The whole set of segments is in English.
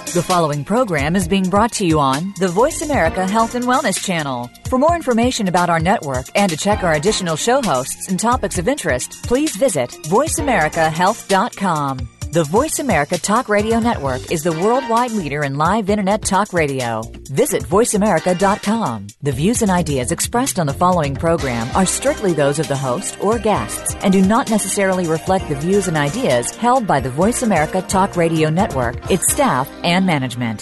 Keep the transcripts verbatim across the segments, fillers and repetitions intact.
The following program is being brought to you on the Voice America Health and Wellness Channel. For more information about our network and to check our additional show hosts and topics of interest, please visit voice america health dot com. The Voice America Talk Radio Network is the worldwide leader in live Internet talk radio. Visit voice america dot com. The views and ideas expressed on the following program are strictly those of the host or guests and do not necessarily reflect the views and ideas held by the Voice America Talk Radio Network, its staff, and management.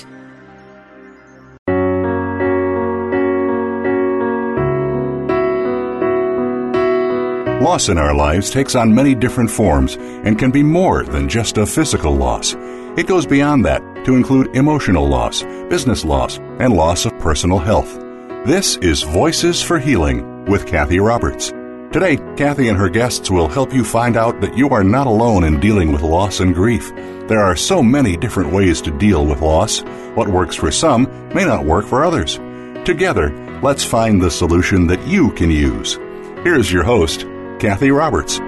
Loss in our lives takes on many different forms and can be more than just a physical loss. It goes beyond that to include emotional loss, business loss, and loss of personal health. This is Voices for Healing with Kathy Roberts. Today, Kathy and her guests will help you find out that you are not alone in dealing with loss and grief. There are so many different ways to deal with loss. What works for some may not work for others. Together, let's find the solution that you can use. Here's your host, Kathy Roberts.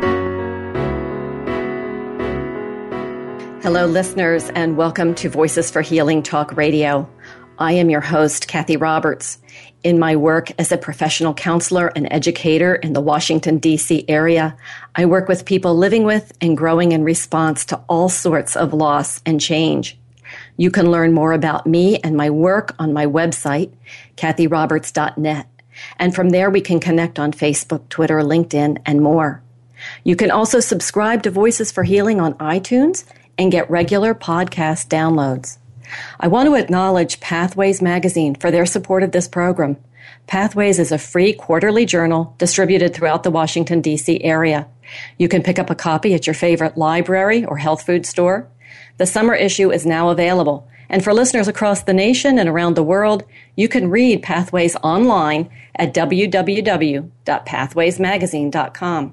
Hello, listeners, and welcome to Voices for Healing Talk Radio. I am your host, Kathy Roberts. In my work as a professional counselor and educator in the Washington, D C area, I work with people living with and growing in response to all sorts of loss and change. You can learn more about me and my work on my website, kathy roberts dot net. And from there, we can connect on Facebook, Twitter, LinkedIn, and more. You can also subscribe to Voices for Healing on iTunes and get regular podcast downloads. I want to acknowledge Pathways Magazine for their support of this program. Pathways is a free quarterly journal distributed throughout the Washington, D C area. You can pick up a copy at your favorite library or health food store. The summer issue is now available. And for listeners across the nation and around the world, you can read Pathways online at w w w dot pathways magazine dot com.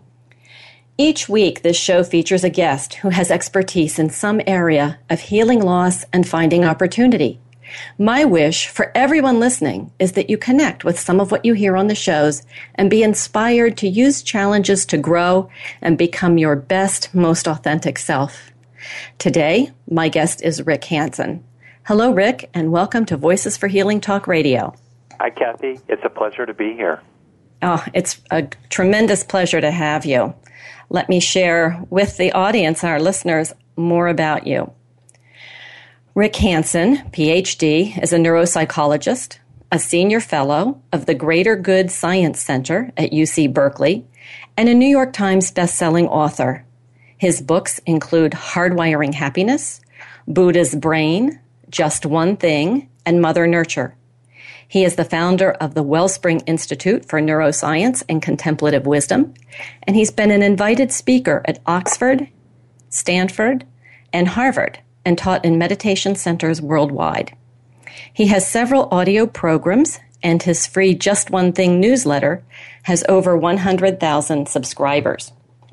Each week, this show features a guest who has expertise in some area of healing loss and finding opportunity. My wish for everyone listening is that you connect with some of what you hear on the shows and be inspired to use challenges to grow and become your best, most authentic self. Today, my guest is Rick Hansen. Hello, Rick, and welcome to Voices for Healing Talk Radio. Hi, Kathy. It's a pleasure to be here. Oh, it's a tremendous pleasure to have you. Let me share with the audience and our listeners more about you. Rick Hansen, P H D, is a neuropsychologist, a senior fellow of the Greater Good Science Center at U C Berkeley, and a New York Times bestselling author. His books include Hardwiring Happiness, Buddha's Brain, Just One Thing, and Mother Nurture. He is the founder of the Wellspring Institute for Neuroscience and Contemplative Wisdom, and he's been an invited speaker at Oxford, Stanford, and Harvard, and taught in meditation centers worldwide. He has several audio programs, and his free Just One Thing newsletter has over one hundred thousand subscribers.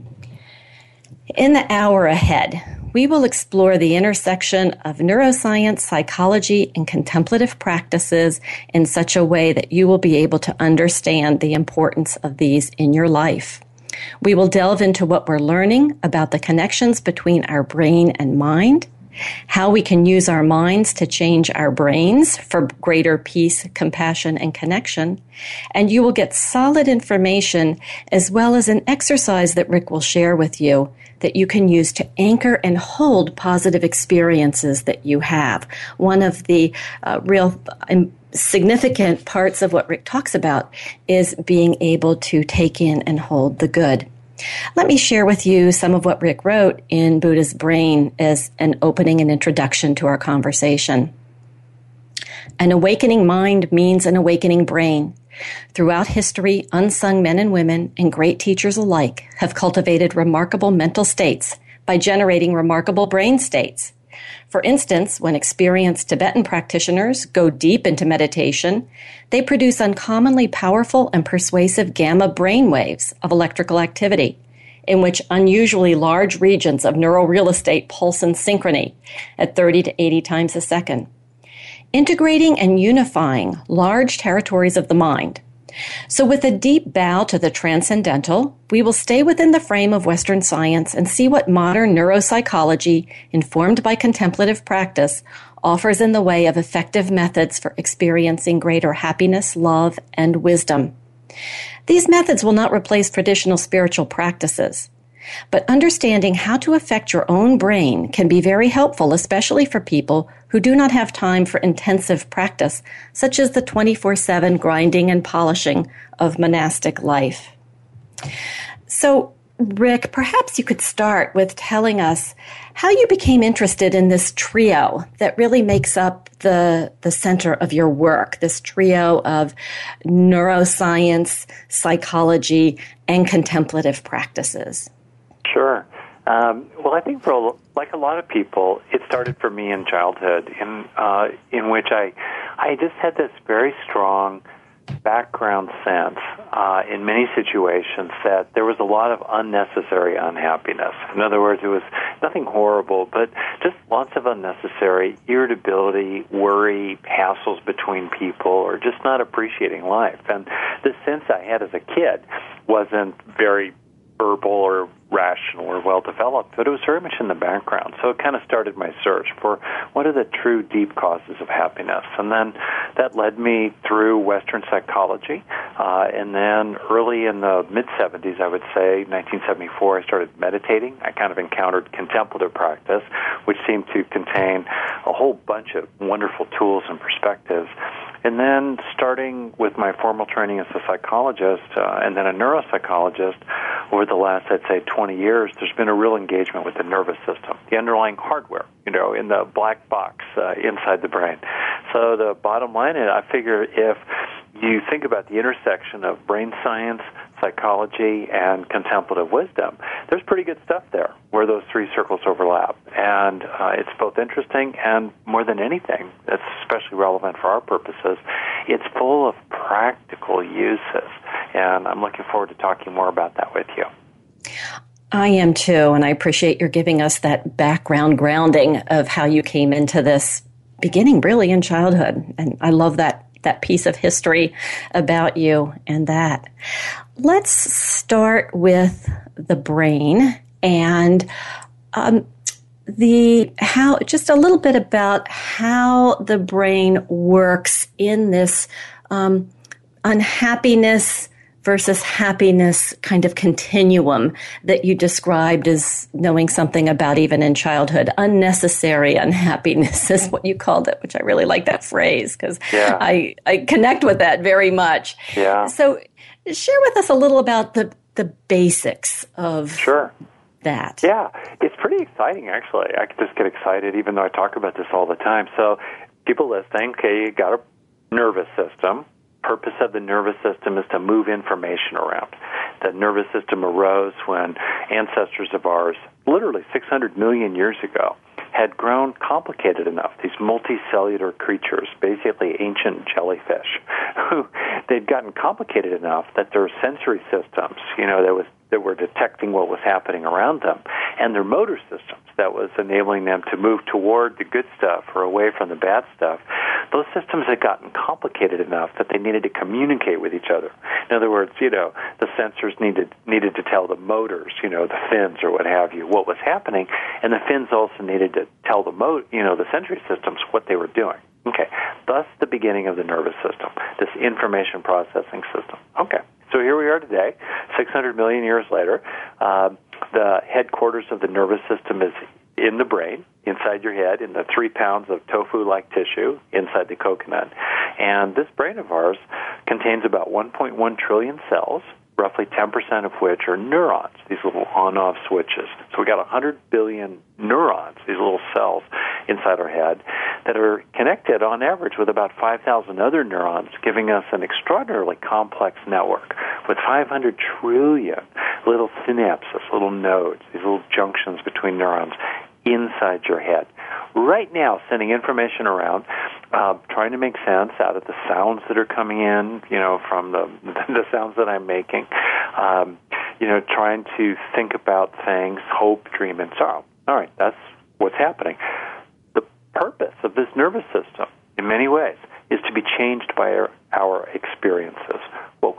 In the hour ahead, we will explore the intersection of neuroscience, psychology, and contemplative practices in such a way that you will be able to understand the importance of these in your life. We will delve into what we're learning about the connections between our brain and mind, how we can use our minds to change our brains for greater peace, compassion, and connection. And you will get solid information as well as an exercise that Rick will share with you that you can use to anchor and hold positive experiences that you have. One of the uh, real um, significant parts of what Rick talks about is being able to take in and hold the good. Let me share with you some of what Rick wrote in Buddha's Brain as an opening and introduction to our conversation. An awakening mind means an awakening brain. Throughout history, unsung men and women and great teachers alike have cultivated remarkable mental states by generating remarkable brain states. For instance, when experienced Tibetan practitioners go deep into meditation, they produce uncommonly powerful and persuasive gamma brain waves of electrical activity, in which unusually large regions of neural real estate pulse in synchrony at thirty to eighty times a second. Integrating and unifying large territories of the mind, So with a deep bow to the transcendental, we will stay within the frame of Western science and see what modern neuropsychology, informed by contemplative practice, offers in the way of effective methods for experiencing greater happiness, love, and wisdom. These methods will not replace traditional spiritual practices, but understanding how to affect your own brain can be very helpful, especially for people who do not have time for intensive practice, such as the twenty-four seven grinding and polishing of monastic life. So, Rick, perhaps you could start with telling us how you became interested in this trio that really makes up the, the center of your work, this trio of neuroscience, psychology, and contemplative practices. Sure. Um, well, I think for like a lot of people, it started for me in childhood, in uh, in which I I just had this very strong background sense uh, in many situations that there was a lot of unnecessary unhappiness. In other words, it was nothing horrible, but just lots of unnecessary irritability, worry, hassles between people, or just not appreciating life. And the sense I had as a kid wasn't very verbal or rational or well-developed, but it was very much in the background. So it kind of started my search for what are the true deep causes of happiness. And then that led me through Western psychology. Uh, and then early in the mid-seventies, I would say, nineteen seventy-four, I started meditating. I kind of encountered contemplative practice, which seemed to contain a whole bunch of wonderful tools and perspectives. And then starting with my formal training as a psychologist uh, and then a neuropsychologist, over the last, I'd say, twenty years, there's been a real engagement with the nervous system, the underlying hardware, you know, in the black box uh, inside the brain. So the bottom line is, I figure if you think about the intersection of brain science, psychology, and contemplative wisdom, there's pretty good stuff there where those three circles overlap. And uh, it's both interesting and, more than anything, that's especially relevant for our purposes, it's full of practical uses. And I'm looking forward to talking more about that with you. I am too, and I appreciate your giving us that background grounding of how you came into this beginning really in childhood. And I love that that piece of history about you and that. Let's start with the brain and um, the how just a little bit about how the brain works in this um, unhappiness versus happiness kind of continuum that you described as knowing something about even in childhood. Unnecessary unhappiness is what you called it, which I really like that phrase because yeah. I, I connect with that very much. Yeah. So share with us a little about the, the basics of sure. that. Yeah, it's pretty exciting, actually. I could just get excited even though I talk about this all the time. So people listening, okay, you got a nervous system. Purpose of the nervous system is to move information around. The nervous system arose when ancestors of ours, literally six hundred million years ago, had grown complicated enough, these multicellular creatures, basically ancient jellyfish, who they'd gotten complicated enough that their sensory systems, you know, that was that were detecting what was happening around them, and their motor systems that was enabling them to move toward the good stuff or away from the bad stuff, those systems had gotten complicated enough that they needed to communicate with each other. In other words, you know, the sensors needed needed to tell the motors, you know, the fins or what have you, what was happening, and the fins also needed to tell the mo- you know, the sensory systems what they were doing. Okay, thus the beginning of the nervous system, this information processing system. Okay. So here we are today, six hundred million years later. Uh, the headquarters of the nervous system is in the brain, inside your head, in the three pounds of tofu-like tissue inside the coconut. And this brain of ours contains about one point one trillion cells, roughly ten percent of which are neurons, these little on-off switches. So we've got one hundred billion neurons, these little cells inside our head, that are connected on average with about five thousand other neurons, giving us an extraordinarily complex network with five hundred trillion little synapses, little nodes, these little junctions between neurons inside your head. Right now, sending information around, uh, trying to make sense out of the sounds that are coming in, you know, from the the sounds that I'm making, um, you know, trying to think about things, hope, dream, and sorrow. All right, that's what's happening. The purpose of this nervous system, in many ways, is to be changed by our, our experiences. What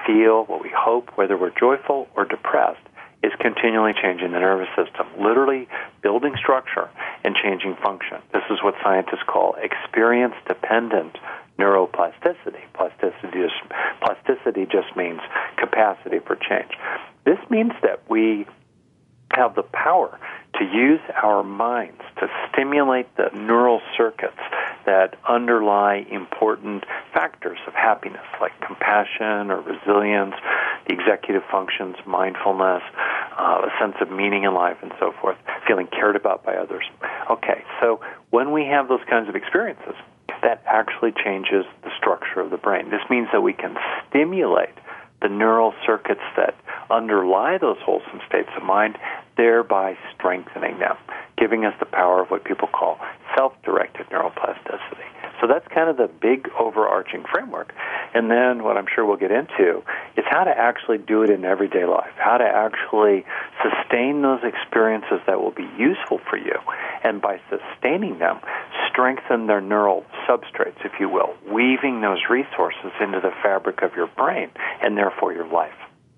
feel, what we hope, whether we're joyful or depressed, is continually changing the nervous system, literally building structure and changing function. This is what scientists call experience-dependent neuroplasticity. Plasticity just, plasticity just means capacity for change. This means that we have the power to use our minds to stimulate the neural circuits that underlie important factors of happiness, like compassion or resilience, the executive functions, mindfulness, uh, a sense of meaning in life, and so forth, feeling cared about by others. Okay, so when we have those kinds of experiences, that actually changes the structure of the brain. This means that we can stimulate the neural circuits that underlie those wholesome states of mind, thereby strengthening them, giving us the power of what people call self-directed neuroplasticity. So that's kind of the big overarching framework. And then what I'm sure we'll get into is how to actually do it in everyday life, how to actually sustain those experiences that will be useful for you, and by sustaining them, strengthen their neural substrates, if you will, weaving those resources into the fabric of your brain and therefore your life.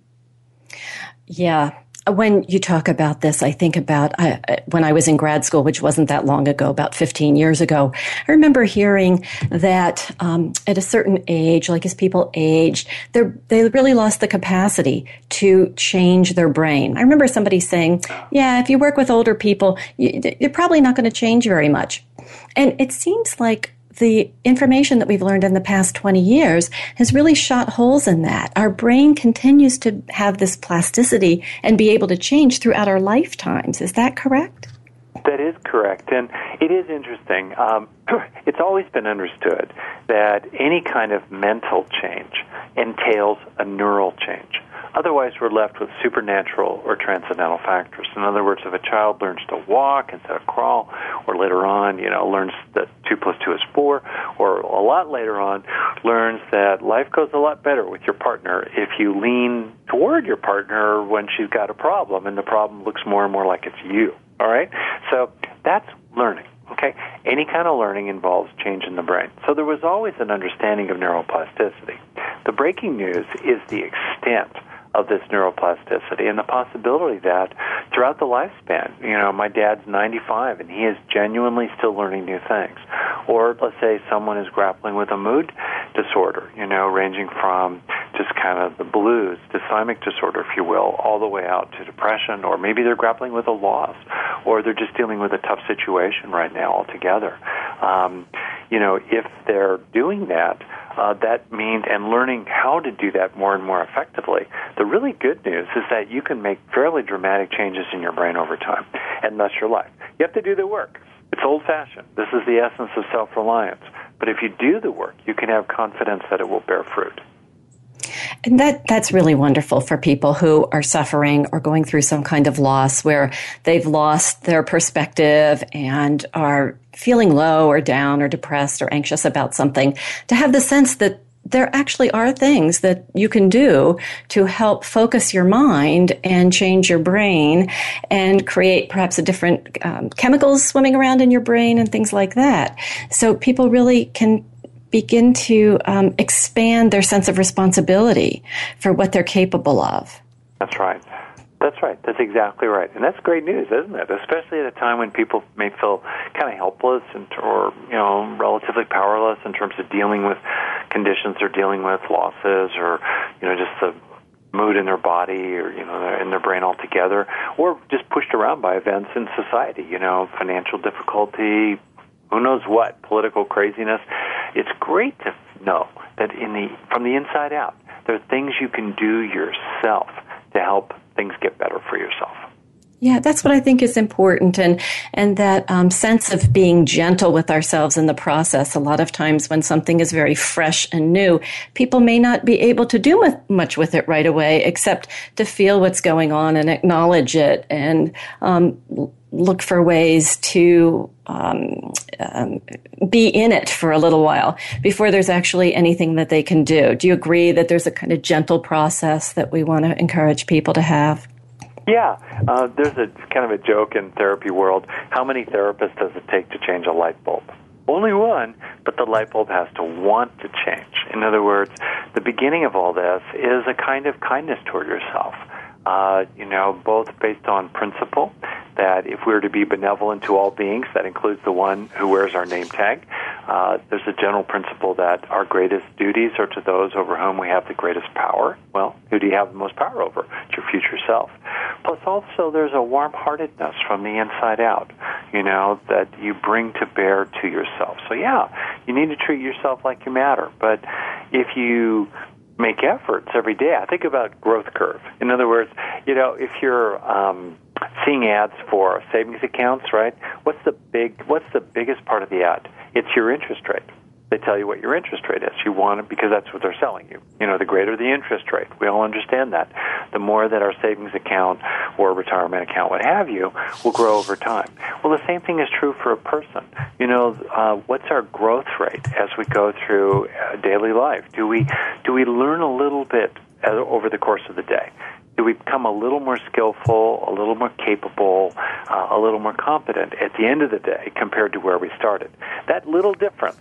Yeah. When you talk about this, I think about I, when I was in grad school, which wasn't that long ago, about fifteen years ago. I remember hearing that um, at a certain age, like as people aged, they really lost the capacity to change their brain. I remember somebody saying, yeah, if you work with older people, you, you're probably not going to change very much. And it seems like the information that we've learned in the past twenty years has really shot holes in that. Our brain continues to have this plasticity and be able to change throughout our lifetimes. Is that correct? That is correct. And it is interesting. Um, it's always been understood that any kind of mental change entails a neural change. Otherwise, we're left with supernatural or transcendental factors. In other words, if a child learns to walk instead of crawl, or later on, you know, learns that two plus two is four, or a lot later on, learns that life goes a lot better with your partner if you lean toward your partner when she's got a problem, and the problem looks more and more like it's you. All right? So that's learning. Okay? Any kind of learning involves change in the brain. So there was always an understanding of neuroplasticity. The breaking news is the extent of this neuroplasticity and the possibility that throughout the lifespan, you know, my dad's ninety-five and he is genuinely still learning new things. Or let's say someone is grappling with a mood disorder, you know, ranging from just kind of the blues, dysthymic disorder, if you will, all the way out to depression, or maybe they're grappling with a loss, or they're just dealing with a tough situation right now altogether. Um, you know, if they're doing that, Uh, that means, and learning how to do that more and more effectively, the really good news is that you can make fairly dramatic changes in your brain over time, and thus your life. You have to do the work. It's old-fashioned. This is the essence of self-reliance. But if you do the work, you can have confidence that it will bear fruit. And that that's really wonderful for people who are suffering or going through some kind of loss where they've lost their perspective and are feeling low or down or depressed or anxious about something, to have the sense that there actually are things that you can do to help focus your mind and change your brain and create perhaps a different um, chemicals swimming around in your brain and things like that. So people really can begin to um, expand their sense of responsibility for what they're capable of. That's right. That's right. That's exactly right. And that's great news, isn't it? Especially at a time when people may feel kind of helpless and, or, you know, relatively powerless in terms of dealing with conditions they're dealing with, losses, or, you know, just the mood in their body or, you know, in their brain altogether, or just pushed around by events in society, you know, financial difficulty, who knows what, political craziness. It's great to know that in the from the inside out, there are things you can do yourself to help things get better for yourself. Yeah, that's what I think is important, and and that um, sense of being gentle with ourselves in the process. A lot of times when something is very fresh and new, people may not be able to do with, much with it right away, except to feel what's going on and acknowledge it, and um, look for ways to um, um, be in it for a little while before there's actually anything that they can do. Do you agree that there's a kind of gentle process that we want to encourage people to have? Yeah, uh, there's a kind of a joke in therapy world. How many therapists does it take to change a light bulb? Only one, but the light bulb has to want to change. In other words, the beginning of all this is a kind of kindness toward yourself. Uh, you know, both based on principle, that if we're to be benevolent to all beings, that includes the one who wears our name tag. Uh, there's a general principle that our greatest duties are to those over whom we have the greatest power. Well, who do you have the most power over? It's your future self. Plus, also, there's a warm-heartedness from the inside out, you know, that you bring to bear to yourself. So, yeah, you need to treat yourself like you matter. But if you make efforts every day, I think about growth curve. In other words, you know, if you're um, seeing ads for savings accounts, right? What's the big? What's the biggest part of the ad? It's your interest rate. They tell you what your interest rate is. You want it because that's what they're selling you. You know, the greater the interest rate. We all understand that. The more that our savings account or retirement account, what have you, will grow over time. Well, the same thing is true for a person. You know, uh, what's our growth rate as we go through uh, daily life? Do we do we learn a little bit uh, over the course of the day? Do we become a little more skillful, a little more capable, uh, a little more competent at the end of the day compared to where we started? That little difference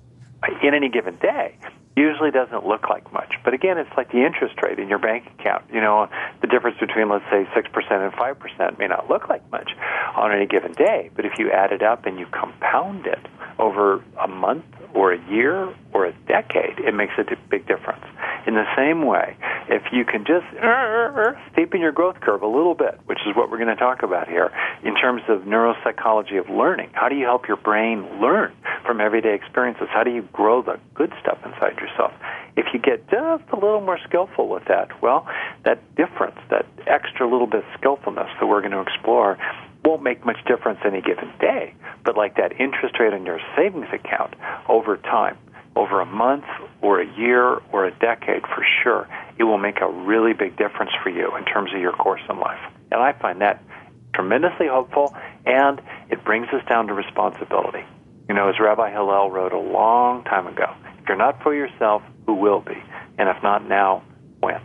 in any given day usually doesn't look like much. But again, it's like the interest rate in your bank account. You know, the difference between, let's say, six percent and five percent may not look like much on any given day, but if you add it up and you compound it over a month or a year or a decade, it makes a big difference. In the same way, if you can just uh, steepen your growth curve a little bit, which is what we're going to talk about here, in terms of neuropsychology of learning, how do you help your brain learn from everyday experiences? How do you grow the good stuff inside yourself? If you get just a little more skillful with that, well, that difference, that extra little bit of skillfulness that we're going to explore won't make much difference any given day, but like that interest rate on your savings account over time, over a month or a year or a decade for sure, it will make a really big difference for you in terms of your course in life. And I find that tremendously hopeful, and it brings us down to responsibility. You know, as Rabbi Hillel wrote a long time ago, if you're not for yourself, who will be? And if not now, when?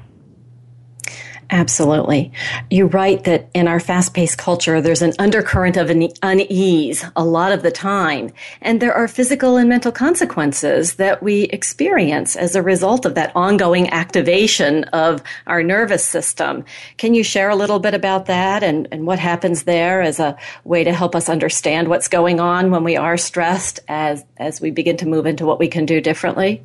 Absolutely. You're right that in our fast-paced culture, there's an undercurrent of unease a lot of the time. And there are physical and mental consequences that we experience as a result of that ongoing activation of our nervous system. Can you share a little bit about that and, and what happens there as a way to help us understand what's going on when we are stressed as, as we begin to move into what we can do differently?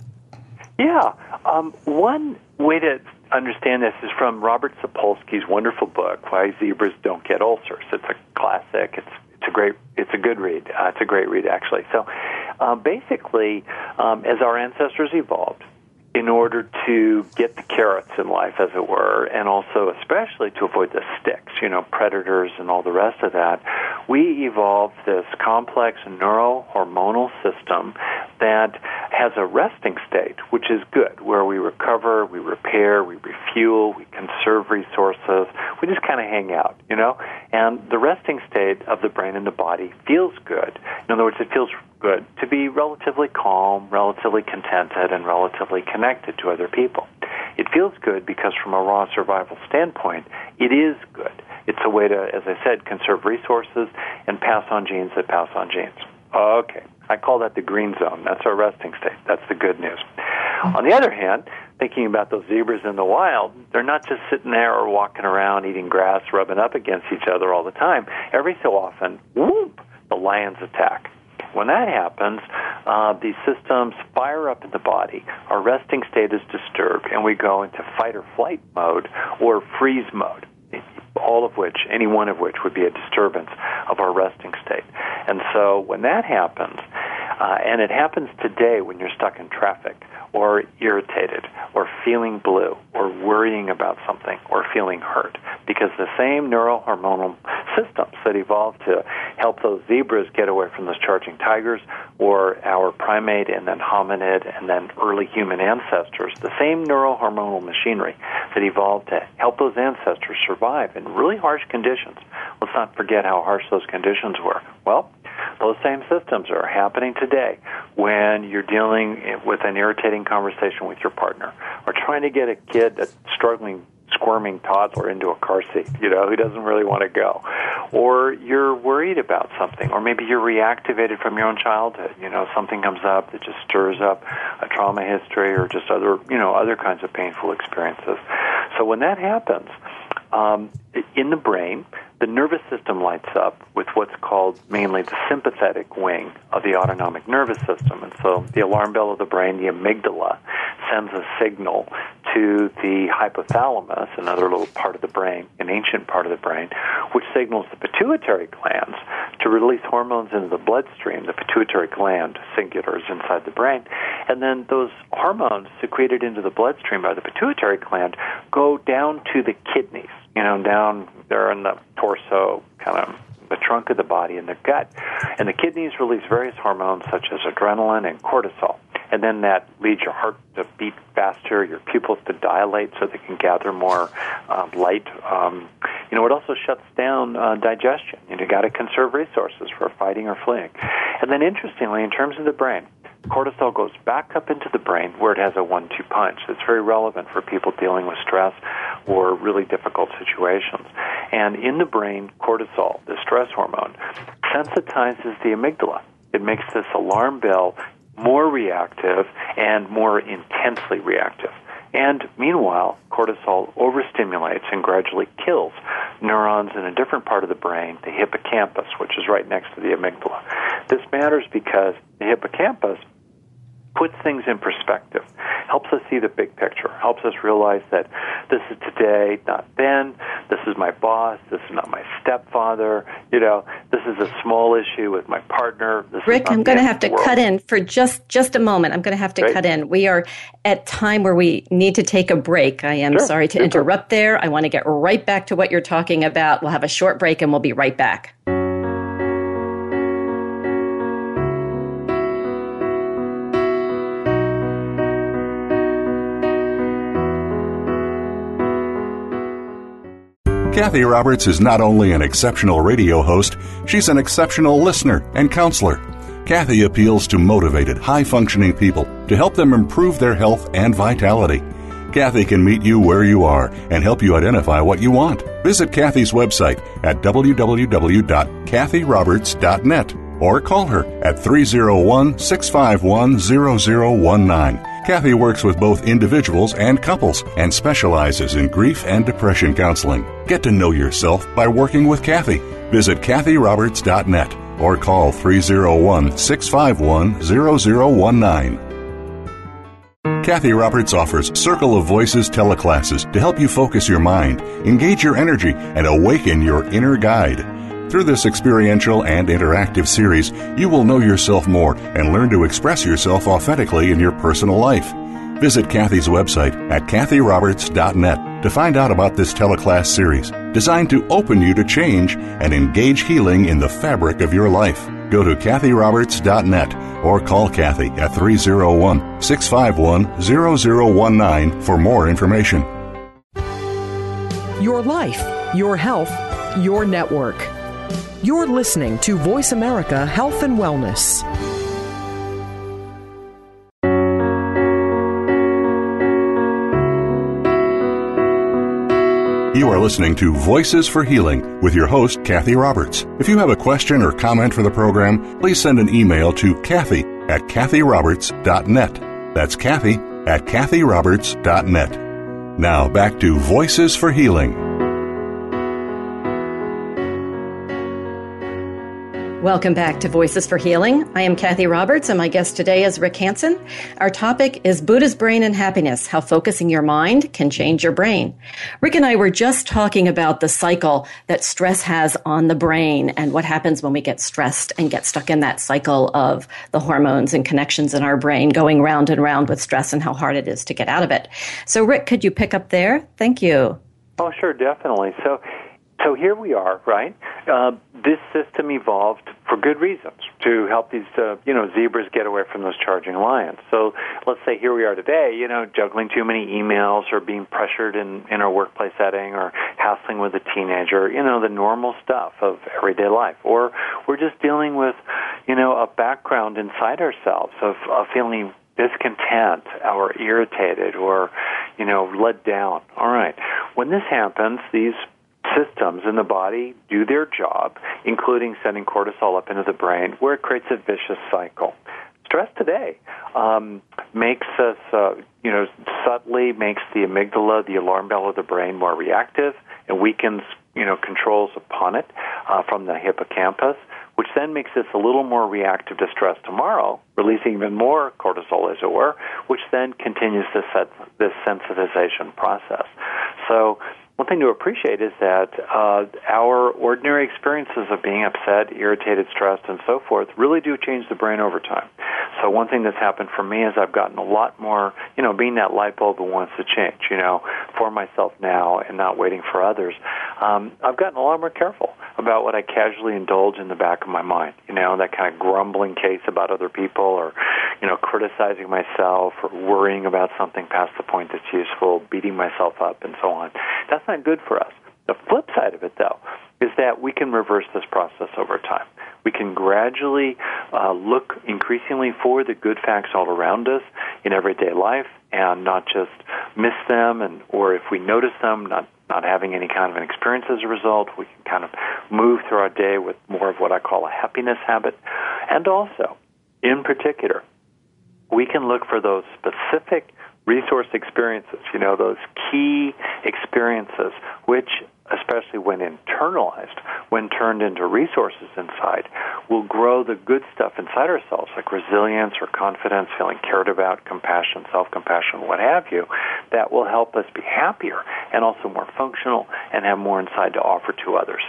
Yeah. Um, one way to understand this is from Robert Sapolsky's wonderful book, Why Zebras Don't Get Ulcers. It's a classic. It's it's a great, it's a good read. Uh, it's a great read, actually. So um, basically, um, as our ancestors evolved, in order to get the carrots in life, as it were, and also especially to avoid the sticks, you know, predators and all the rest of that, we evolved this complex neurohormonal system that has a resting state, which is good, where we recover, we repair, we refuel, we conserve resources, we just kind of hang out, you know? And the resting state of the brain and the body feels good. In other words, it feels good to be relatively calm, relatively contented, and relatively connected to other people. It feels good because from a raw survival standpoint, it is good. It's a way to, as I said, conserve resources and pass on genes that pass on genes. Okay. I call that the green zone. That's our resting state. That's the good news. On the other hand, thinking about those zebras in the wild, they're not just sitting there or walking around eating grass, rubbing up against each other all the time. Every so often, whoop, the lions attack. When that happens, uh, these systems fire up in the body. Our resting state is disturbed, and we go into fight or flight mode or freeze mode, all of which, any one of which, would be a disturbance of our resting state. And so when that happens, uh, and it happens today when you're stuck in traffic or irritated or feeling blue or worrying about something or feeling hurt, because the same neurohormonal systems that evolved to help those zebras get away from those charging tigers or our primate and then hominid and then early human ancestors, the same neurohormonal machinery that evolved to help those ancestors survive in really harsh conditions. Let's not forget how harsh those conditions were. Well, those same systems are happening today when you're dealing with an irritating conversation with your partner or trying to get a kid that's struggling squirming toddler into a car seat, you know, who doesn't really want to go. Or you're worried about something, or maybe you're reactivated from your own childhood. You know, something comes up that just stirs up a trauma history or just other, you know, other kinds of painful experiences. So when that happens, um, in the brain, the nervous system lights up with what's called mainly the sympathetic wing of the autonomic nervous system. And so the alarm bell of the brain, the amygdala, sends a signal to the hypothalamus, another little part of the brain, an ancient part of the brain, which signals the pituitary glands to release hormones into the bloodstream. The pituitary gland, singular, is inside the brain. And then those hormones secreted into the bloodstream by the pituitary gland go down to the kidneys, you know, down there in the torso, kind of the trunk of the body and the gut. And the kidneys release various hormones such as adrenaline and cortisol. And then that leads your heart to beat faster, your pupils to dilate so they can gather more um, light. Um, you know, it also shuts down uh, digestion. You know, you got to conserve resources for fighting or fleeing. And then interestingly, in terms of the brain, cortisol goes back up into the brain where it has a one two punch. It's very relevant for people dealing with stress or really difficult situations. And in the brain, cortisol, the stress hormone, sensitizes the amygdala. It makes this alarm bell more reactive and more intensely reactive. And meanwhile, cortisol overstimulates and gradually kills neurons in a different part of the brain, the hippocampus, which is right next to the amygdala. This matters because the hippocampus puts things in perspective, helps us see the big picture, helps us realize that this is today, not then, this is my boss, this is not my stepfather, you know, this is a small issue with my partner. This Rick, is not I'm going to have to world. cut in for just, just a moment. I'm going to have to Great. cut in. We are at time where we need to take a break. I am Sure. sorry to Super. interrupt there. I want to get right back to what you're talking about. We'll have a short break and we'll be right back. Kathy Roberts is not only an exceptional radio host, she's an exceptional listener and counselor. Kathy appeals to motivated, high-functioning people to help them improve their health and vitality. Kathy can meet you where you are and help you identify what you want. Visit Kathy's website at w w w dot kathy roberts dot net or call her at three oh one, six five one, zero zero one nine. Kathy works with both individuals and couples and specializes in grief and depression counseling. Get to know yourself by working with Kathy. Visit kathy roberts dot net or call three oh one, six five one, zero zero one nine. Kathy Roberts offers Circle of Voices teleclasses to help you focus your mind, engage your energy, and awaken your inner guide. Through this experiential and interactive series, you will know yourself more and learn to express yourself authentically in your personal life. Visit Kathy's website at kathy roberts dot net to find out about this teleclass series, designed to open you to change and engage healing in the fabric of your life. Go to kathy roberts dot net or call Kathy at three oh one, six five one, zero zero one nine for more information. Your life, your health, your network. You're listening to Voice America Health and Wellness. You are listening to Voices for Healing with your host, Kathy Roberts. If you have a question or comment for the program, please send an email to Kathy at kathy roberts dot net. That's Kathy at kathy roberts dot net. Now back to Voices for Healing. Welcome back to Voices for Healing. I am Kathy Roberts, and my guest today is Rick Hansen. Our topic is Buddha's Brain and Happiness, how focusing your mind can change your brain. Rick and I were just talking about the cycle that stress has on the brain and what happens when we get stressed and get stuck in that cycle of the hormones and connections in our brain going round and round with stress and how hard it is to get out of it. So, Rick, could you pick up there? Thank you. Oh, sure, definitely. So, so here we are, right? Uh, this system evolved for good reasons to help these, uh, you know, zebras get away from those charging lions. So let's say here we are today, you know, juggling too many emails or being pressured in, in our workplace setting or hassling with a teenager, you know, the normal stuff of everyday life. Or we're just dealing with, you know, a background inside ourselves of, of feeling discontent or irritated or, you know, let down. All right. when this happens, these systems in the body do their job, including sending cortisol up into the brain, where it creates a vicious cycle. Stress today um, makes us, uh, you know, subtly makes the amygdala, the alarm bell of the brain, more reactive and weakens, you know, controls upon it uh, from the hippocampus, which then makes us a little more reactive to stress tomorrow, releasing even more cortisol, as it were, which then continues this, this sensitization process. So one thing to appreciate is that uh, our ordinary experiences of being upset, irritated, stressed, and so forth really do change the brain over time. So one thing that's happened for me is I've gotten a lot more, you know, being that light bulb who wants to change, you know, for myself now and not waiting for others. Um, I've gotten a lot more careful about what I casually indulge in the back of my mind, you know, that kind of grumbling case about other people or, you know, criticizing myself or worrying about something past the point that's useful, beating myself up, and so on. That's not good for us. The flip side of it, though, is that we can reverse this process over time. We can gradually uh, look increasingly for the good facts all around us in everyday life and not just miss them, and or if we notice them, not not having any kind of an experience as a result. We can kind of move through our day with more of what I call a happiness habit. And also, in particular, we can look for those specific resource experiences, you know, those key experiences, which, especially when internalized, when turned into resources inside, will grow the good stuff inside ourselves, like resilience or confidence, feeling cared about, compassion, self-compassion, what have you, that will help us be happier and also more functional and have more inside to offer to others.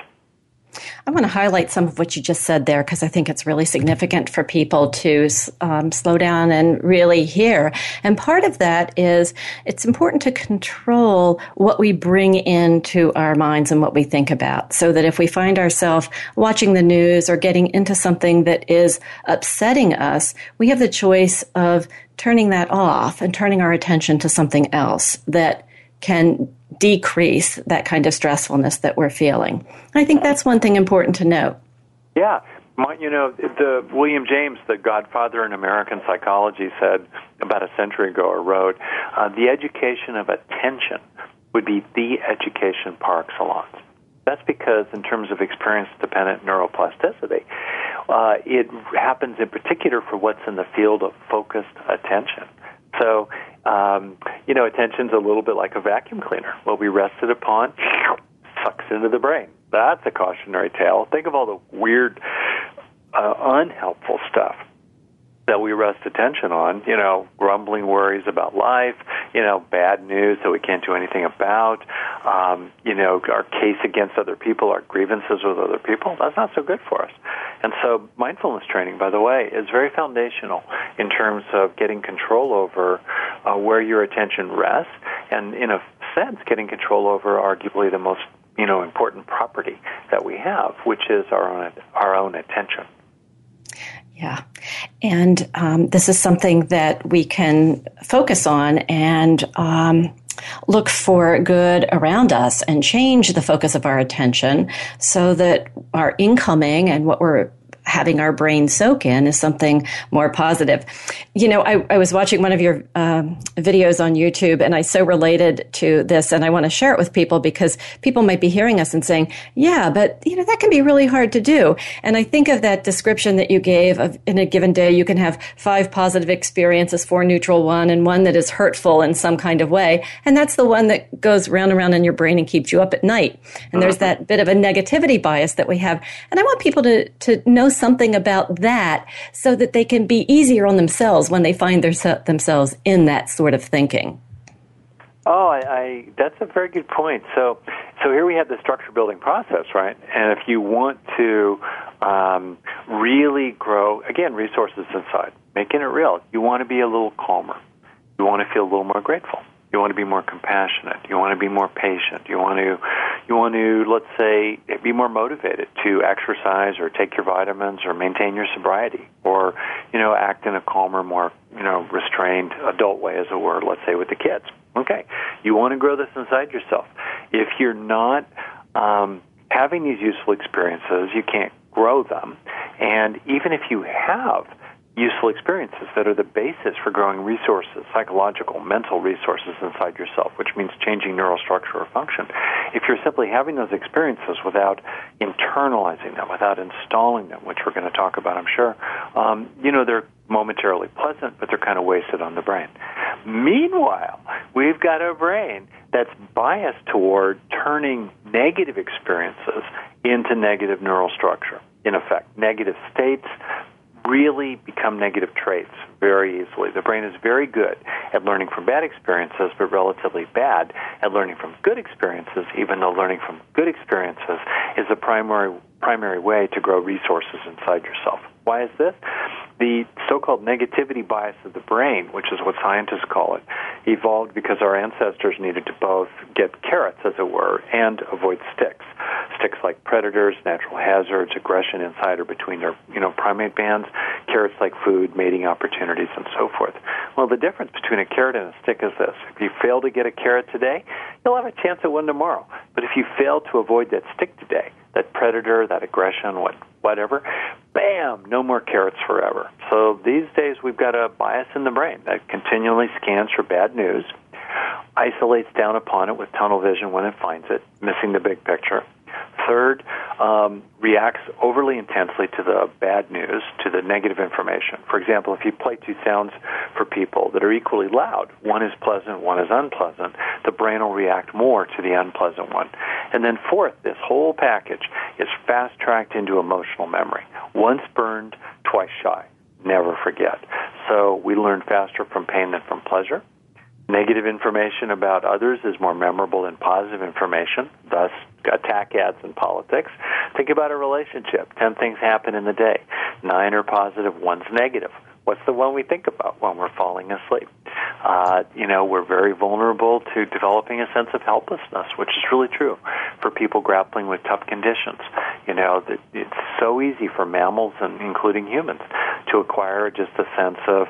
I want to highlight some of what you just said there because I think it's really significant for people to um, slow down and really hear. And part of that is it's important to control what we bring into our minds and what we think about, so that if we find ourselves watching the news or getting into something that is upsetting us, we have the choice of turning that off and turning our attention to something else that can decrease that kind of stressfulness that we're feeling. I think that's one thing important to note. Yeah. My, you know, the William James, the godfather in American psychology, said about a century ago or wrote, uh, the education of attention would be the education par excellence. That's because in terms of experience-dependent neuroplasticity, uh, it happens in particular for what's in the field of focused attention. So, um, you know, attention's a little bit like a vacuum cleaner. What we rest it upon sucks into the brain. That's a cautionary tale. Think of all the weird, uh, unhelpful stuff that we rest attention on, you know, grumbling worries about life, you know, bad news that we can't do anything about, um, you know, our case against other people, our grievances with other people. That's not so good for us. And so mindfulness training, by the way, is very foundational in terms of getting control over uh, where your attention rests and, in a sense, getting control over arguably the most, you know, important property that we have, which is our own, our own attention. Yeah. And um, this is something that we can focus on and um, look for good around us and change the focus of our attention so that our incoming and what we're having our brain soak in is something more positive. You know, I, I was watching one of your um, videos on YouTube, and I so related to this, and I want to share it with people because people might be hearing us and saying, yeah, but, you know, that can be really hard to do. And I think of that description that you gave of in a given day, you can have five positive experiences, four neutral, one, and one that is hurtful in some kind of way. And that's the one that goes round and round in your brain and keeps you up at night. And there's that bit of a negativity bias that we have. And I want people to, to know something about that so that they can be easier on themselves when they find their, themselves in that sort of thinking. Oh, I, I, that's a very good point. So, so here we have the structure building process, right? And if you want to um, really grow, again, resources inside, making it real, you want to be a little calmer. You want to feel a little more grateful. You want to be more compassionate. You want to be more patient. You want to, you want to, let's say, be more motivated to exercise or take your vitamins or maintain your sobriety or, you know, act in a calmer, more, you know, restrained adult way, as it were, let's say with the kids. Okay. You want to grow this inside yourself. If you're not um, having these useful experiences, you can't grow them. And even if you have useful experiences that are the basis for growing resources, psychological, mental resources inside yourself, which means changing neural structure or function. If you're simply having those experiences without internalizing them, without installing them, which we're going to talk about, I'm sure, um, you know, they're momentarily pleasant, but they're kind of wasted on the brain. Meanwhile, we've got a brain that's biased toward turning negative experiences into negative neural structure. In effect, negative states really become negative traits very easily. The brain is very good at learning from bad experiences, but relatively bad at learning from good experiences, even though learning from good experiences is the primary primary way to grow resources inside yourself. Why is this? The so-called negativity bias of the brain, which is what scientists call it, evolved because our ancestors needed to both get carrots, as it were, and avoid sticks. Sticks like predators, natural hazards, aggression inside or between their, you know, primate bands, carrots like food, mating opportunities, and so forth. Well, the difference between a carrot and a stick is this. If you fail to get a carrot today, you'll have a chance at one tomorrow. But if you fail to avoid that stick today, that predator, that aggression, what, whatever, bam, no more carrots forever. So these days we've got a bias in the brain that continually scans for bad news, isolates down upon it with tunnel vision when it finds it, missing the big picture. Third, um, reacts overly intensely to the bad news, to the negative information. For example, if you play two sounds for people that are equally loud, one is pleasant, one is unpleasant, the brain will react more to the unpleasant one. And then fourth, this whole package is fast-tracked into emotional memory. Once burned, twice shy. Never forget. So we learn faster from pain than from pleasure. Negative information about others is more memorable than positive information, thus attack ads in politics. Think about a relationship. Ten things happen in the day. Nine are positive, one's negative. What's the one we think about when we're falling asleep? Uh, you know, we're very vulnerable to developing a sense of helplessness, which is really true for people grappling with tough conditions. You know, it's so easy for mammals, and including humans, to acquire just a sense of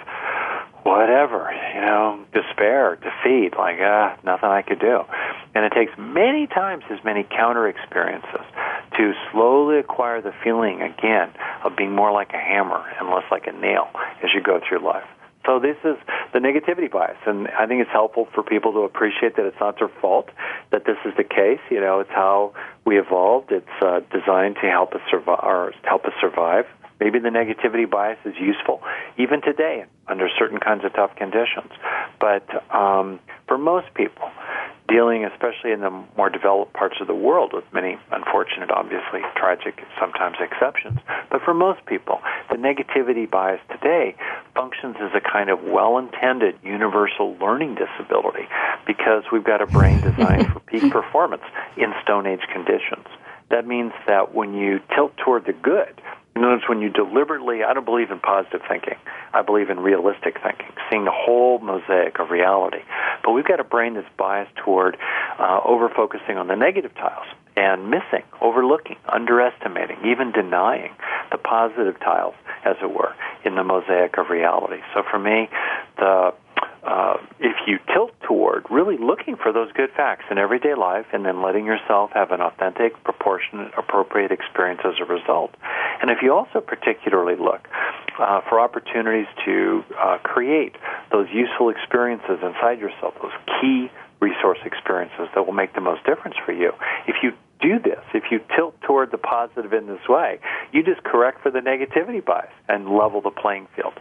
whatever, you know, despair, defeat, like, ah, nothing I could do. And it takes many times as many counter experiences to slowly acquire the feeling, again, of being more like a hammer and less like a nail as you go through life. So this is the negativity bias, and I think it's helpful for people to appreciate that it's not their fault that this is the case. You know, it's how we evolved. It's uh, designed to help us survive, or help us survive. Maybe the negativity bias is useful even today under certain kinds of tough conditions. But um, for most people, dealing especially in the more developed parts of the world with many unfortunate, obviously tragic, sometimes exceptions, but for most people, the negativity bias today functions as a kind of well-intended universal learning disability because we've got a brain designed for peak performance in Stone Age conditions. That means that when you tilt toward the good, notice when you deliberately, I don't believe in positive thinking. I believe in realistic thinking, seeing the whole mosaic of reality. But we've got a brain that's biased toward uh, over-focusing on the negative tiles and missing, overlooking, underestimating, even denying the positive tiles, as it were, in the mosaic of reality. So for me, the Uh, if you tilt toward really looking for those good facts in everyday life and then letting yourself have an authentic, proportionate, appropriate experience as a result. And if you also particularly look uh, for opportunities to uh, create those useful experiences inside yourself, those key resource experiences that will make the most difference for you, if you do this, if you tilt toward the positive in this way, you just correct for the negativity bias and level the playing field.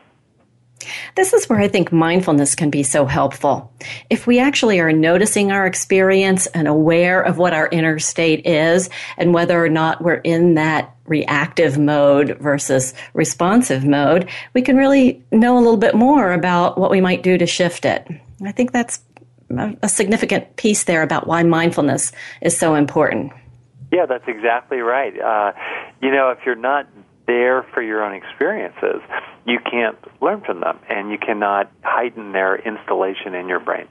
This is where I think mindfulness can be so helpful. If we actually are noticing our experience and aware of what our inner state is and whether or not we're in that reactive mode versus responsive mode, we can really know a little bit more about what we might do to shift it. I think that's a significant piece there about why mindfulness is so important. Yeah, that's exactly right. Uh, you know, if you're not there for your own experiences, you can't learn from them, and you cannot heighten their installation in your brain.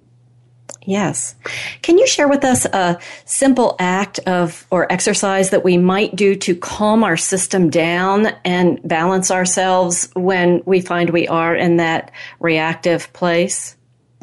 Yes. Can you share with us a simple act of or exercise that we might do to calm our system down and balance ourselves when we find we are in that reactive place?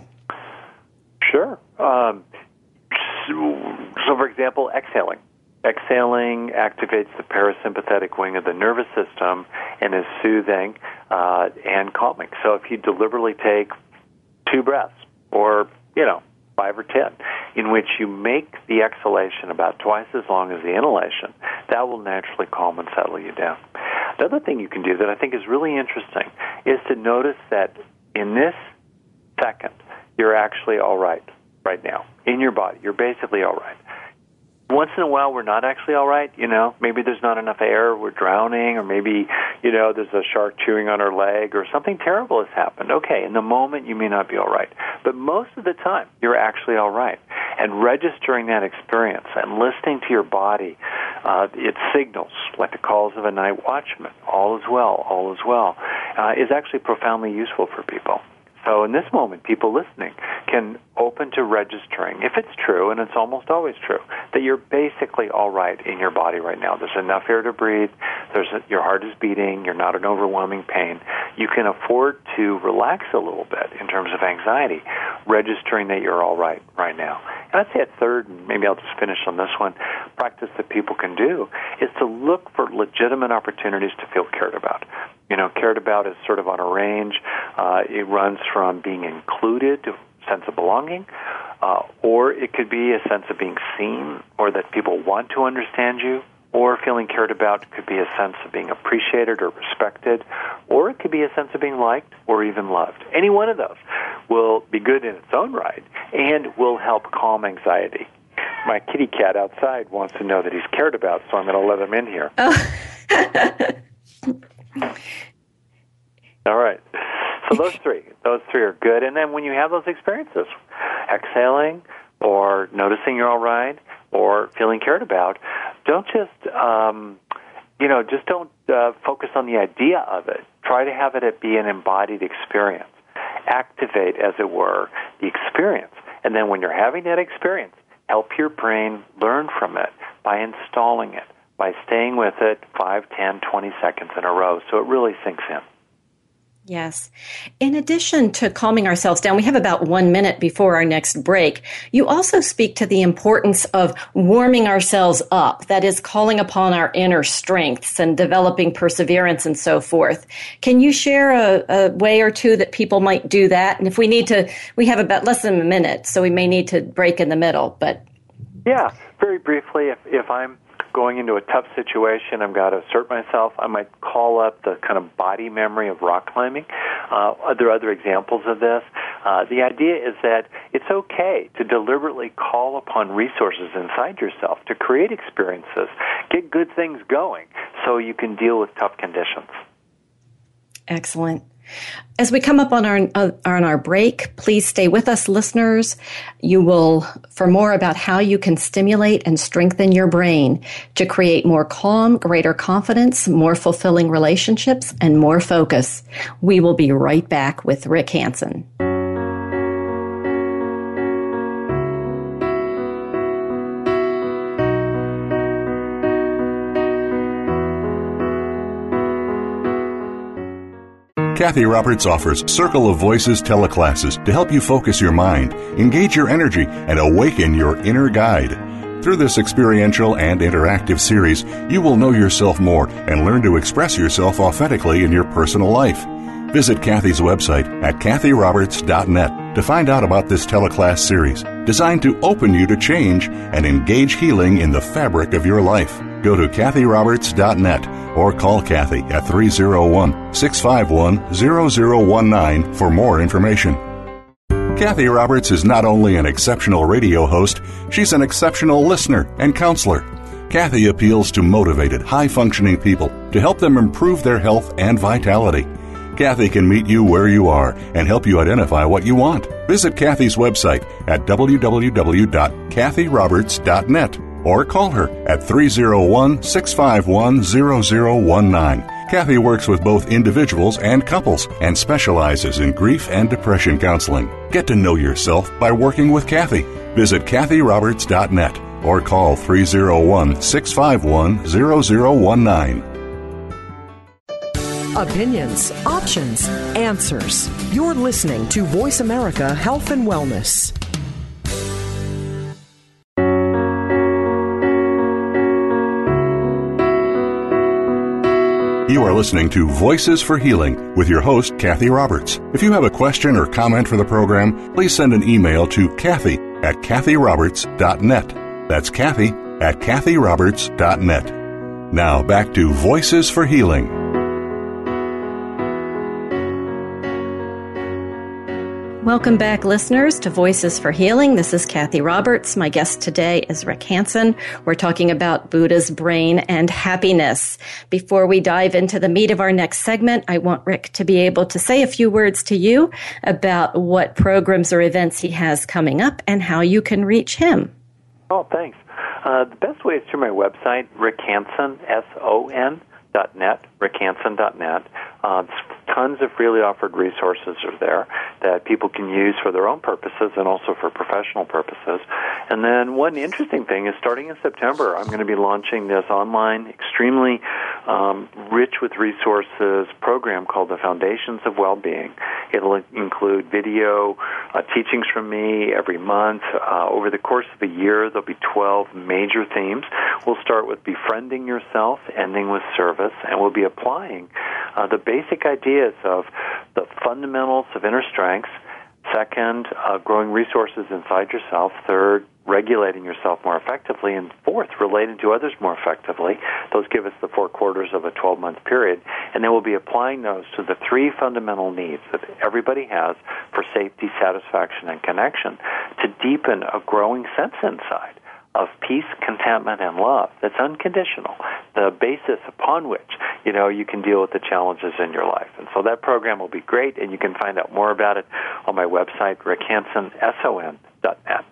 Sure. Um, so, so, for example, exhaling. Exhaling activates the parasympathetic wing of the nervous system and is soothing. uh, and calming. So if you deliberately take two breaths, or, you know, five or ten, in which you make the exhalation about twice as long as the inhalation, that will naturally calm and settle you down. The other thing you can do that I think is really interesting is to notice that in this second, you're actually all right right now in your body. You're basically all right. Once in a while, we're not actually all right, you know. Maybe there's not enough air, we're drowning, or maybe, you know, there's a shark chewing on our leg, or something terrible has happened. Okay, in the moment, you may not be all right. But most of the time, you're actually all right. And registering that experience and listening to your body, uh, its signals, like the calls of a night watchman, all is well, all is well, uh, is actually profoundly useful for people. So in this moment, people listening can open to registering, if it's true, and it's almost always true, that you're basically all right in your body right now. There's enough air to breathe. There's a, your heart is beating. You're not in overwhelming pain. You can afford to relax a little bit in terms of anxiety, registering that you're all right right now. And I'd say a third, and maybe I'll just finish on this one, practice that people can do is to look for legitimate opportunities to feel cared about. You know, cared about is sort of on a range. Uh, it runs from being included to a sense of belonging, uh, or it could be a sense of being seen, or that people want to understand you, or feeling cared about could be a sense of being appreciated or respected, or it could be a sense of being liked or even loved. Any one of those will be good in its own right and will help calm anxiety. My kitty cat outside wants to know that he's cared about, so I'm going to let him in here. Oh. All right. So those three, those three are good. And then when you have those experiences, exhaling or noticing you're all right or feeling cared about, don't just, um, you know, just don't uh, focus on the idea of it. Try to have it be an embodied experience. Activate, as it were, the experience. And then when you're having that experience, help your brain learn from it by installing it, by staying with it five, ten, twenty seconds in a row so it really sinks in. Yes. In addition to calming ourselves down, we have about one minute before our next break. You also speak to the importance of warming ourselves up, that is, calling upon our inner strengths and developing perseverance and so forth. Can you share a, a way or two that people might do that? And if we need to, we have about less than a minute, so we may need to break in the middle. But yeah, very briefly, if, if I'm going into a tough situation, I've got to assert myself, I might call up the kind of body memory of rock climbing. Uh, there are other examples of this. Uh, the idea is that it's okay to deliberately call upon resources inside yourself to create experiences, get good things going so you can deal with tough conditions. Excellent. As we come up on our uh, on our break, please stay with us, listeners. You will, for more about how you can stimulate and strengthen your brain to create more calm, greater confidence, more fulfilling relationships, and more focus. We will be right back with Rick Hanson. Kathy Roberts offers Circle of Voices teleclasses to help you focus your mind, engage your energy, and awaken your inner guide. Through this experiential and interactive series, you will know yourself more and learn to express yourself authentically in your personal life. Visit Kathy's website at kathy roberts dot net to find out about this teleclass series, designed to open you to change and engage healing in the fabric of your life. Go to kathy roberts dot net or call Kathy at three oh one, six five one, zero zero one nine for more information. Kathy Roberts is not only an exceptional radio host, she's an exceptional listener and counselor. Kathy appeals to motivated, high-functioning people to help them improve their health and vitality. Kathy can meet you where you are and help you identify what you want. Visit Kathy's website at w w w dot kathy roberts dot net or call her at three oh one, six five one, zero zero one nine. Kathy works with both individuals and couples and specializes in grief and depression counseling. Get to know yourself by working with Kathy. Visit kathy roberts dot net or call three oh one, six five one, zero zero one nine. Opinions, options, answers. You're listening to Voice America Health and Wellness. You are listening to Voices for Healing with your host, Kathy Roberts. If you have a question or comment for the program, please send an email to Kathy at Kathy Roberts dot net. That's Kathy at Kathy Roberts dot net. Now back to Voices for Healing. Welcome back, listeners, to Voices for Healing. This is Kathy Roberts. My guest today is Rick Hanson. We're talking about Buddha's brain and happiness. Before we dive into the meat of our next segment, I want Rick to be able to say a few words to you about what programs or events he has coming up and how you can reach him. Oh, thanks. Uh, the best way is through my website, Rick Hanson, S O N, dot net, rick hanson dot net. Uh, tons of freely offered resources are there that people can use for their own purposes and also for professional purposes. And then one interesting thing is starting in September, I'm going to be launching this online, extremely um, rich with resources program called the Foundations of Wellbeing. It'll include video uh, teachings from me every month. Uh, over the course of a year, there'll be twelve major themes. We'll start with befriending yourself, ending with service, and we'll be applying uh, the basic ideas of the fundamentals of inner strengths. Second, uh, growing resources inside yourself. Third, regulating yourself more effectively. And fourth, relating to others more effectively. Those give us the four quarters of a twelve-month period. And then we'll be applying those to the three fundamental needs that everybody has for safety, satisfaction, and connection to deepen a growing sense inside of peace, contentment, and love that's unconditional, the basis upon which, you know, you can deal with the challenges in your life. And so that program will be great, and you can find out more about it on my website, rick hanson, S O N, dot net.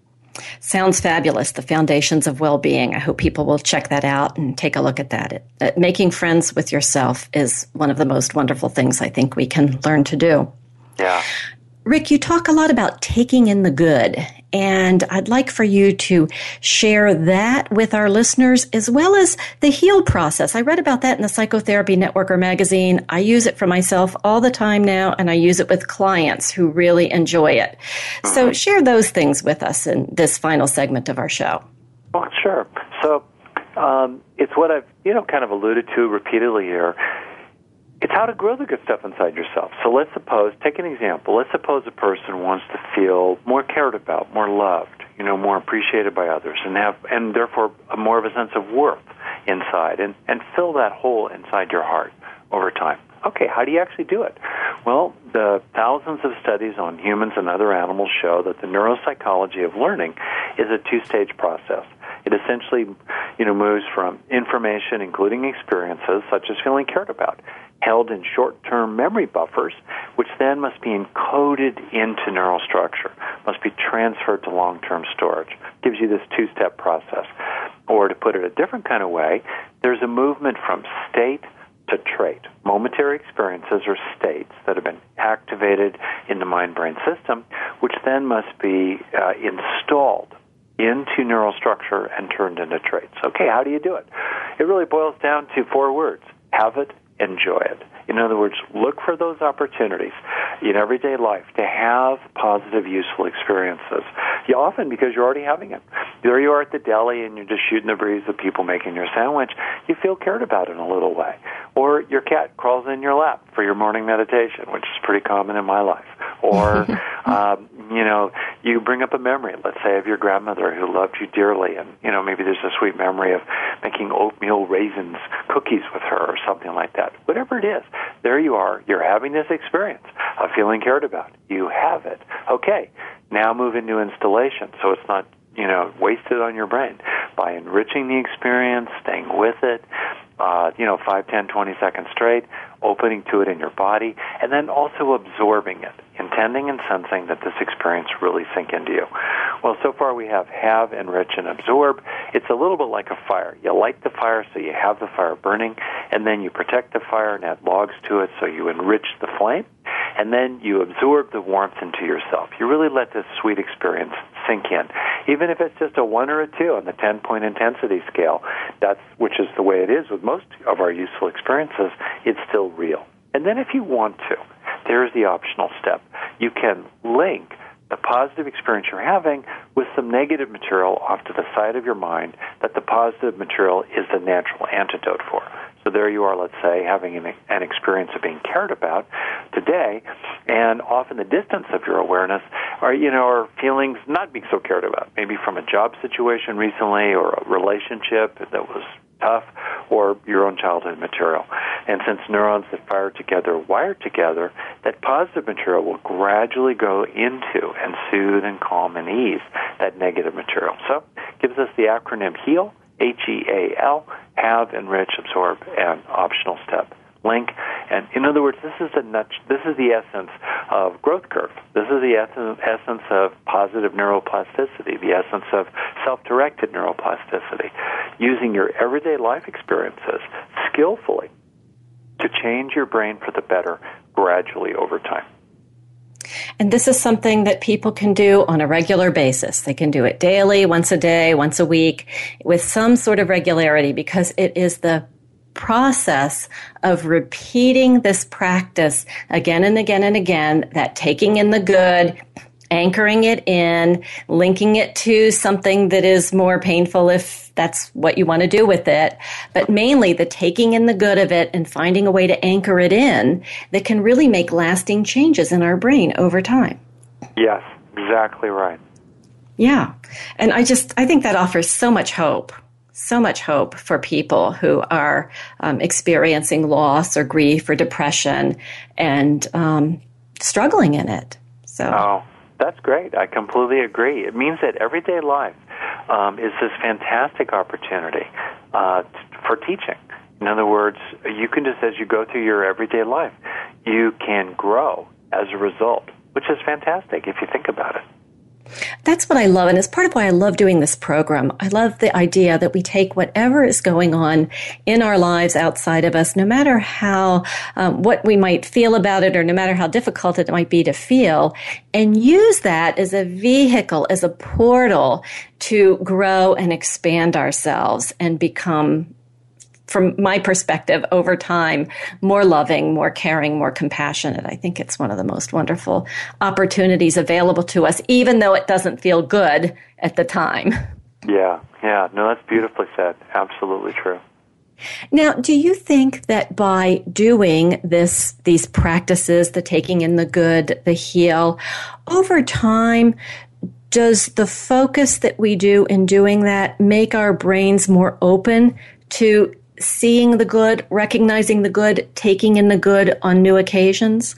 Sounds fabulous, the Foundations of Wellbeing. I hope people will check that out and take a look at that. It, uh, making friends with yourself is one of the most wonderful things I think we can learn to do. Yeah. Rick, you talk a lot about taking in the good, and I'd like for you to share that with our listeners as well as the HEAL process. I read about that in the Psychotherapy Networker magazine. I use it for myself all the time now, and I use it with clients who really enjoy it. So share those things with us in this final segment of our show. Oh, sure. So um, it's what I've, you know, kind of alluded to repeatedly here. It's how to grow the good stuff inside yourself. So let's suppose, take an example. Let's suppose a person wants to feel more cared about, more loved, you know, more appreciated by others, and have, and therefore a more of a sense of worth inside, and, and fill that hole inside your heart over time. Okay, how do you actually do it? Well, the thousands of studies on humans and other animals show that the neuropsychology of learning is a two-stage process. It essentially, you know, moves from information, including experiences, such as feeling cared about, held in short-term memory buffers, which then must be encoded into neural structure, must be transferred to long-term storage. Gives you this two-step process. Or to put it a different kind of way, there's a movement from state to trait. Momentary experiences or states that have been activated in the mind-brain system, which then must be uh, installed into neural structure and turned into traits. Okay, how do you do it? It really boils down to four words. Have it, enjoy it. In other words, look for those opportunities in everyday life to have positive, useful experiences. You often, because you're already having it. There you are at the deli and you're just shooting the breeze with people making your sandwich. You feel cared about in a little way. Or your cat crawls in your lap for your morning meditation, which is pretty common in my life. Or, um, you know, you bring up a memory, let's say, of your grandmother who loved you dearly, and, you know, maybe there's a sweet memory of making oatmeal raisins cookies with her or something like that. Whatever it is, there you are. You're having this experience of feeling cared about. You have it. Okay, now move into installation so it's not, you know, wasted on your brain by enriching the experience, staying with it, uh, you know, five, ten, twenty seconds straight, opening to it in your body, and then also absorbing it, intending and sensing that this experience really sink into you. Well, so far we have have, enrich, and absorb. It's a little bit like a fire. You light the fire so you have the fire burning, and then you protect the fire and add logs to it so you enrich the flame, and then you absorb the warmth into yourself. You really let this sweet experience sink in. Even if it's just a one or a two on the ten-point intensity scale, that's which is the way it is with most of our useful experiences, it's still real. And then if you want to, there's the optional step. You can link the positive experience you're having with some negative material off to the side of your mind that the positive material is the natural antidote for. So there you are, let's say, having an, an experience of being cared about today, and off in the distance of your awareness are, you know, are feelings not being so cared about, maybe from a job situation recently or a relationship that was tough, or your own childhood material. And since neurons that fire together wire together, that positive material will gradually go into and soothe and calm and ease that negative material. So it gives us the acronym HEAL, H E A L, have, enrich, absorb, and optional step. Link. And in other words, this is the nut, this is the essence of growth curve. This is the essence of positive neuroplasticity, the essence of self-directed neuroplasticity, using your everyday life experiences skillfully to change your brain for the better gradually over time. And this is something that people can do on a regular basis. They can do it daily, once a day, once a week, with some sort of regularity, because it is the process of repeating this practice again and again and again, that taking in the good, anchoring it in, linking it to something that is more painful if that's what you want to do with it, but mainly the taking in the good of it and finding a way to anchor it in that can really make lasting changes in our brain over time. Yes, exactly right. Yeah. And I just, I think that offers so much hope. So much hope for people who are um, experiencing loss or grief or depression and um, struggling in it. So, oh, that's great. I completely agree. It means that everyday life um, is this fantastic opportunity uh, t- for teaching. In other words, you can just, as you go through your everyday life, you can grow as a result, which is fantastic if you think about it. That's what I love, and it's part of why I love doing this program. I love the idea that we take whatever is going on in our lives outside of us, no matter how, um, what we might feel about it, or no matter how difficult it might be to feel, and use that as a vehicle, as a portal to grow and expand ourselves and become, from my perspective, over time, more loving, more caring, more compassionate. I think it's one of the most wonderful opportunities available to us, even though it doesn't feel good at the time. Yeah, yeah. No, that's beautifully said. Absolutely true. Now, do you think that by doing this, these practices, the taking in the good, the heal, over time, does the focus that we do in doing that make our brains more open to seeing the good, recognizing the good, taking in the good on new occasions?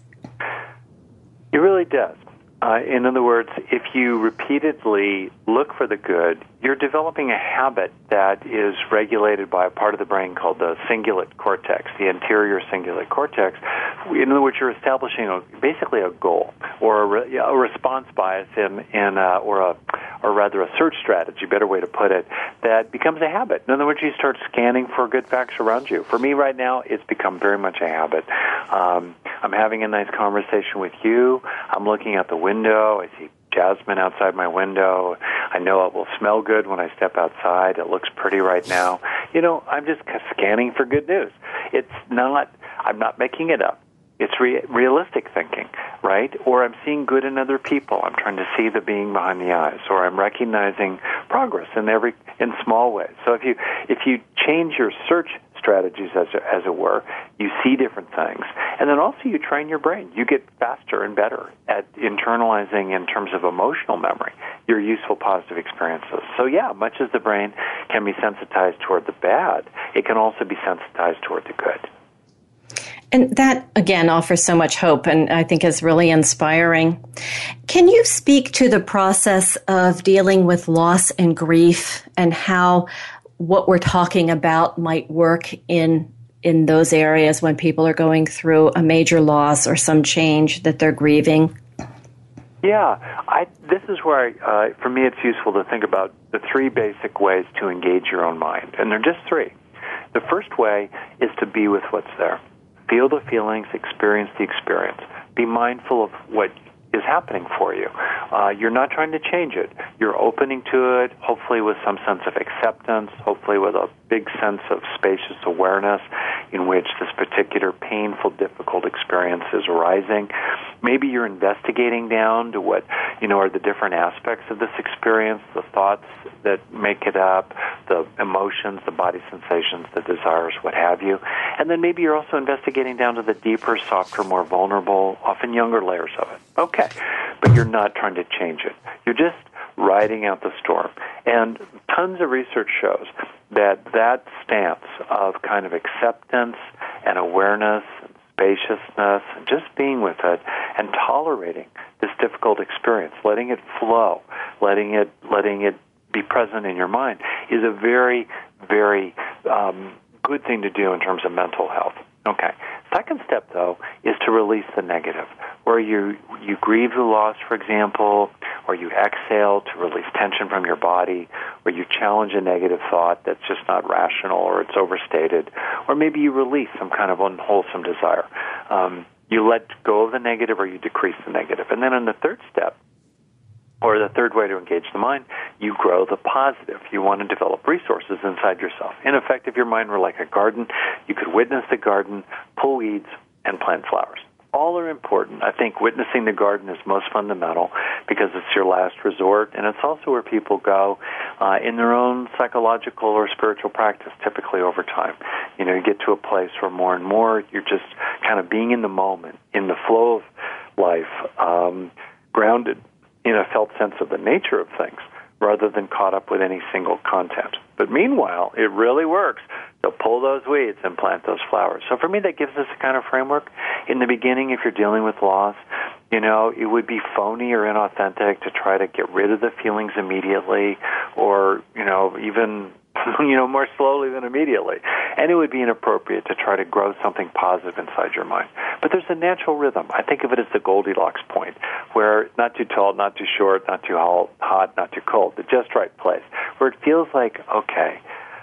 It really does. Uh, in other words, if you repeatedly look for the good, you're developing a habit that is regulated by a part of the brain called the cingulate cortex, the anterior cingulate cortex. In other words, you're establishing a, basically a goal or a, re, a response bias in, in uh, or a or rather a search strategy, better way to put it, that becomes a habit. In other words, you start scanning for good facts around you. For me right now, it's become very much a habit. Um, I'm having a nice conversation with you. I'm looking out the window. I see jasmine outside my window. I know it will smell good when I step outside. It looks pretty right now. You know, I'm just scanning for good news. It's not, I'm not making it up. It's re- realistic thinking, right? Or I'm seeing good in other people. I'm trying to see the being behind the eyes, or I'm recognizing progress in every in small ways. So if you if you change your search strategies, as as it were, you see different things, and then also you train your brain. You get faster and better at internalizing, in terms of emotional memory, your useful positive experiences. So yeah, much as the brain can be sensitized toward the bad, it can also be sensitized toward the good. And that, again, offers so much hope and I think is really inspiring. Can you speak to the process of dealing with loss and grief and how what we're talking about might work in in those areas when people are going through a major loss or some change that they're grieving? Yeah, I, this is where, uh, for me, it's useful to think about the three basic ways to engage your own mind. And they're just three. The first way is to be with what's there. Feel the feelings, experience the experience. Be mindful of what is happening for you. Uh, you're not trying to change it. You're opening to it, hopefully with some sense of acceptance, hopefully with a big sense of spacious awareness in which this particular painful, difficult experience is arising. Maybe you're investigating down to what you know, are the different aspects of this experience, the thoughts that make it up, the emotions, the body sensations, the desires, what have you. And then maybe you're also investigating down to the deeper, softer, more vulnerable, often younger layers of it. Okay, but you're not trying to change it. You're just riding out the storm. And tons of research shows that that stance of kind of acceptance and awareness and spaciousness and just being with it and tolerating this difficult experience, letting it flow, letting it letting it be present in your mind is a very, very um, good thing to do in terms of mental health. Okay. Second step, though, is to release the negative, where you you grieve the loss, for example, or you exhale to release tension from your body, or you challenge a negative thought that's just not rational or it's overstated, or maybe you release some kind of unwholesome desire. Um, you let go of the negative or you decrease the negative. And then in the third step, or the third way to engage the mind, you grow the positive. You want to develop resources inside yourself. In effect, if your mind were like a garden, you could witness the garden, pull weeds, and plant flowers. All are important. I think witnessing the garden is most fundamental because it's your last resort, and it's also where people go uh, in their own psychological or spiritual practice, typically over time. You know, you get to a place where more and more you're just kind of being in the moment, in the flow of life, um, grounded in a felt sense of the nature of things, rather than caught up with any single content. But meanwhile, it really works to pull those weeds and plant those flowers. So for me, that gives us a kind of framework. In the beginning, if you're dealing with loss, you know, it would be phony or inauthentic to try to get rid of the feelings immediately, or, you know, even you know, more slowly than immediately. And it would be inappropriate to try to grow something positive inside your mind. But there's a natural rhythm. I think of it as the Goldilocks point, where not too tall, not too short, not too hot, not too cold, the just right place, where it feels like, okay,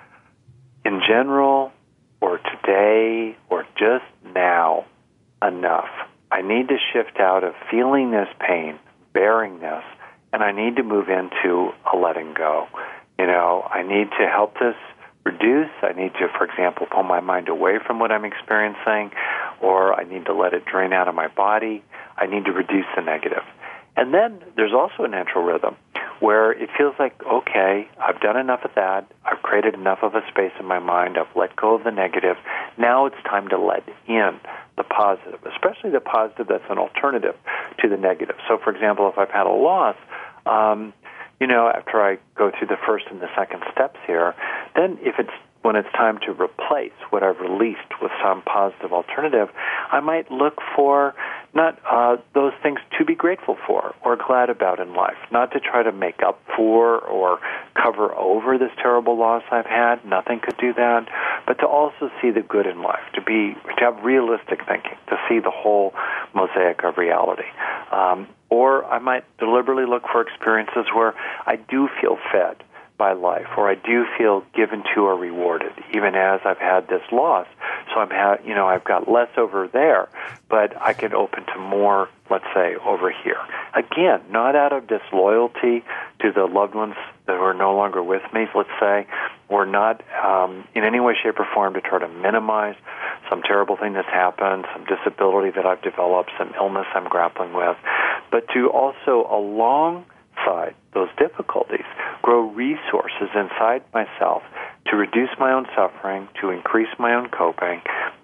in general, or today, or just now, enough. I need to shift out of feeling this pain, bearing this, and I need to move into a letting go. You know, I need to help this reduce. I need to, for example, pull my mind away from what I'm experiencing, or I need to let it drain out of my body. I need to reduce the negative. And then there's also a natural rhythm where it feels like, okay, I've done enough of that. I've created enough of a space in my mind. I've let go of the negative. Now it's time to let in the positive, especially the positive that's an alternative to the negative. So, for example, if I've had a loss, um, you know, after I go through the first and the second steps here, then if it's when it's time to replace what I've released with some positive alternative, I might look for not uh, those things to be grateful for or glad about in life, not to try to make up for or cover over this terrible loss I've had. Nothing could do that, but to also see the good in life, to be to have realistic thinking, to see the whole mosaic of reality. Um, or I might deliberately look for experiences where I do feel fed by life, or I do feel given to or rewarded, even as I've had this loss. So I'm, ha- you know, I've got less over there, but I can open to more, let's say, over here. Again, not out of disloyalty to the loved ones that are no longer with me, let's say, or not um, in any way, shape, or form to try to minimize some terrible thing that's happened, some disability that I've developed, some illness I'm grappling with, but to also alongside those difficulties, grow resources inside myself to reduce my own suffering, to increase my own coping,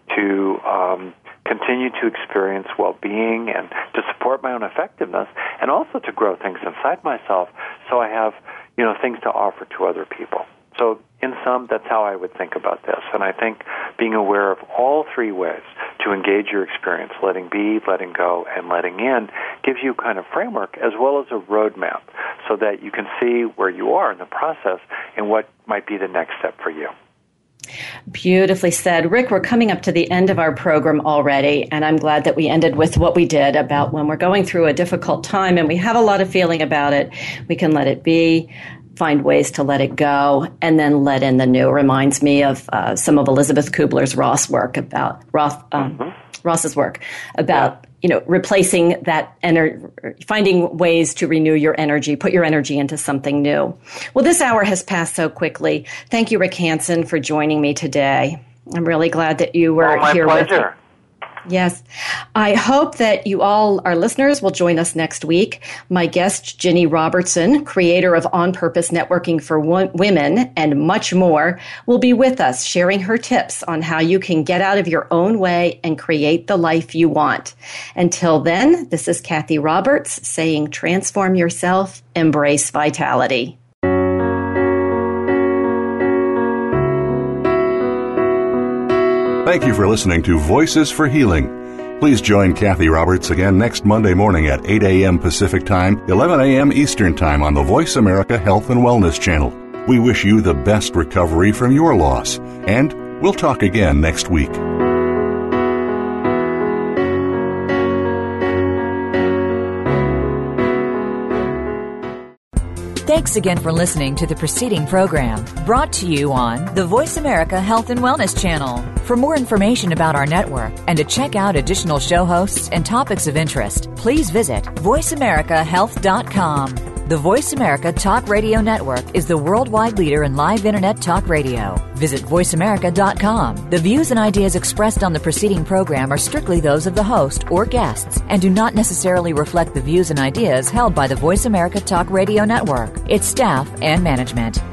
to um, continue to experience well-being and to support my own effectiveness, and also to grow things inside myself so I have, you know, things to offer to other people. So in sum, that's how I would think about this. And I think being aware of all three ways to engage your experience, letting be, letting go, and letting in, gives you kind of framework as well as a roadmap so that you can see where you are in the process and what might be the next step for you. Beautifully said. Rick, we're coming up to the end of our program already, and I'm glad that we ended with what we did about when we're going through a difficult time and we have a lot of feeling about it, we can let it be, find ways to let it go, and then let in the new. Reminds me of uh, some of Elizabeth Kubler-Ross work about Roth, um, mm-hmm. Ross's work about yeah. you know replacing that energy, finding ways to renew your energy, put your energy into something new. Well, this hour has passed so quickly. Thank you, Rick Hanson, for joining me today. I'm really glad that you were oh, my here pleasure. with me. Yes. I hope that you all, our listeners, will join us next week. My guest, Ginny Robertson, creator of On Purpose Networking for Women and much more, will be with us sharing her tips on how you can get out of your own way and create the life you want. Until then, this is Kathy Roberts saying transform yourself, embrace vitality. Thank you for listening to Voices for Healing. Please join Kathy Roberts again next Monday morning at eight a.m. Pacific Time, eleven a.m. Eastern Time on the Voice America Health and Wellness Channel. We wish you the best recovery from your loss, and we'll talk again next week. Thanks again for listening to the preceding program, brought to you on the Voice America Health and Wellness Channel. For more information about our network and to check out additional show hosts and topics of interest, please visit voice america health dot com. The Voice America Talk Radio Network is the worldwide leader in live Internet talk radio. Visit voice america dot com. The views and ideas expressed on the preceding program are strictly those of the host or guests and do not necessarily reflect the views and ideas held by the Voice America Talk Radio Network, its staff, and management.